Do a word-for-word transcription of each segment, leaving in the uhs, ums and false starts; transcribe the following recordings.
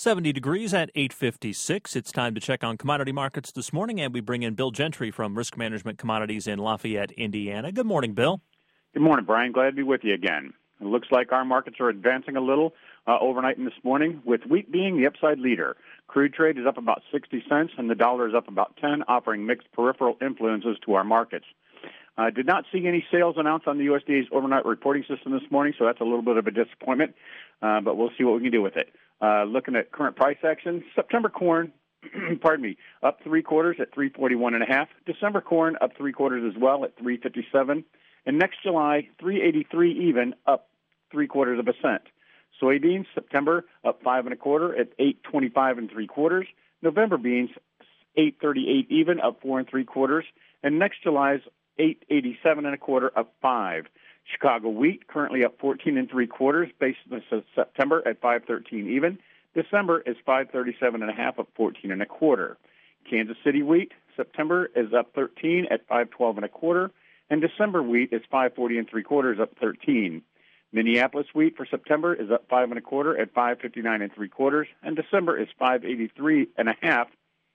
seventy degrees at eight fifty-six. It's time to check on commodity markets this morning, and we bring in Bill Gentry from Risk Management Commodities in Lafayette, Indiana. Good morning, Bill. Good morning, Brian. Glad to be with you again. It looks like our markets are advancing a little uh, overnight and this morning, with wheat being the upside leader. Crude trade is up about sixty cents, and the dollar is up about ten, offering mixed peripheral influences to our markets. I uh, did not see any sales announced on the U S D A's overnight reporting system this morning, so that's a little bit of a disappointment, uh, but we'll see what we can do with it. Uh, looking at current price action, September corn, pardon me, up three quarters at three forty-one and a half. December corn up three quarters as well at three fifty-seven. And next July, three eighty-three even, up three quarters of a cent. Soybeans, September up five and a quarter at eight twenty-five and three quarters. November beans, eight thirty-eight even, up four and three quarters. And next July's eight eighty-seven and a quarter, up five. Chicago wheat currently up fourteen and three quarters, based on September at five thirteen even. December is five thirty-seven and a half, up fourteen and a quarter. Kansas City wheat, September is up thirteen at five twelve and a quarter, and December wheat is five forty and three quarters, up thirteen. Minneapolis wheat for September is up five and a quarter at five fifty-nine and three quarters, and December is five eighty-three and a half,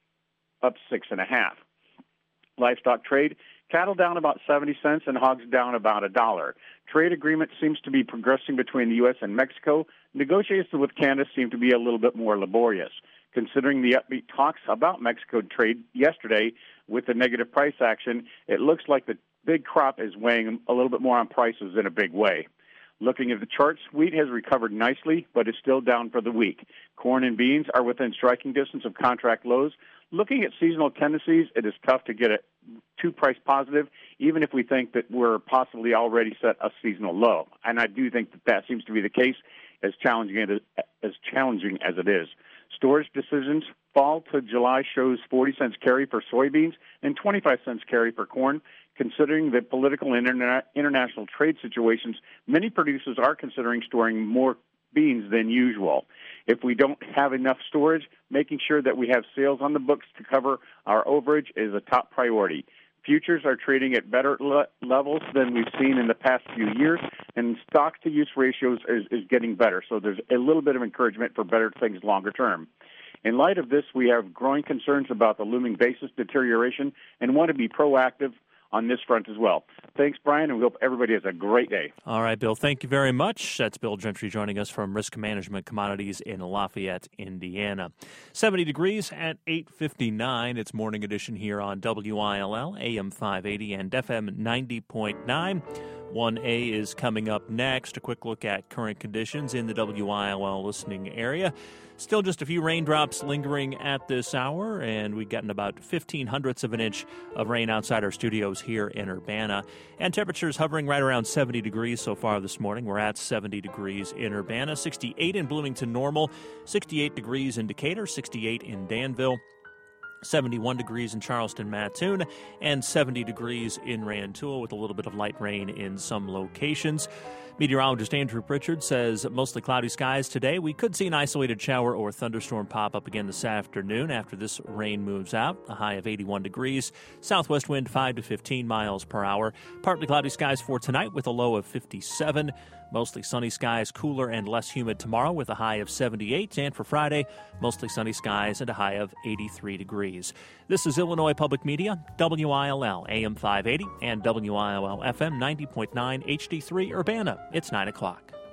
up six and a half. Livestock trade, cattle down about seventy cents and hogs down about a dollar. Trade agreement seems to be progressing between the U S and Mexico. Negotiations with Canada seem to be a little bit more laborious. Considering the upbeat talks about Mexico trade yesterday with the negative price action, it looks like the big crop is weighing a little bit more on prices in a big way. Looking at the charts, wheat has recovered nicely, but is still down for the week. Corn and beans are within striking distance of contract lows. Looking at seasonal tendencies, it is tough to get it too price positive, even if we think that we're possibly already set a seasonal low. And I do think that that seems to be the case, as challenging as, as challenging as it is. Storage decisions, fall to July shows forty cents carry for soybeans and twenty-five cents carry for corn. Considering the political and interna- international trade situations, many producers are considering storing more beans than usual. If we don't have enough storage, making sure that we have sales on the books to cover our overage is a top priority. Futures are trading at better le- levels than we've seen in the past few years, and stock-to-use ratios is, is getting better. So there's a little bit of encouragement for better things longer term. In light of this, we have growing concerns about the looming basis deterioration and want to be proactive on this front as well. Thanks, Brian, and we hope everybody has a great day. All right, Bill, thank you very much. That's Bill Gentry joining us from Risk Management Commodities in Lafayette, Indiana. seventy degrees at eight fifty-nine. It's morning edition here on W I L L, A M five eighty and F M ninety point nine. one A is coming up next. A quick look at current conditions in the W I L L listening area. Still just a few raindrops lingering at this hour, and we've gotten about fifteen hundredths of an inch of rain outside our studios here in Urbana. And temperatures hovering right around seventy degrees so far this morning. We're at seventy degrees in Urbana, sixty-eight in Bloomington Normal, sixty-eight degrees in Decatur, sixty-eight in Danville, seventy-one degrees in Charleston, Mattoon, and seventy degrees in Rantoul with a little bit of light rain in some locations. Meteorologist Andrew Pritchard says mostly cloudy skies today. We could see an isolated shower or thunderstorm pop up again this afternoon after this rain moves out. A high of eighty-one degrees. Southwest wind five to fifteen miles per hour. Partly cloudy skies for tonight with a low of fifty-seven. Mostly sunny skies, cooler and less humid tomorrow with a high of seventy-eight. And for Friday, mostly sunny skies and a high of eighty-three degrees. This is Illinois Public Media, W I L L A M five eighty and W I L L F M ninety point nine H D three Urbana. It's nine o'clock.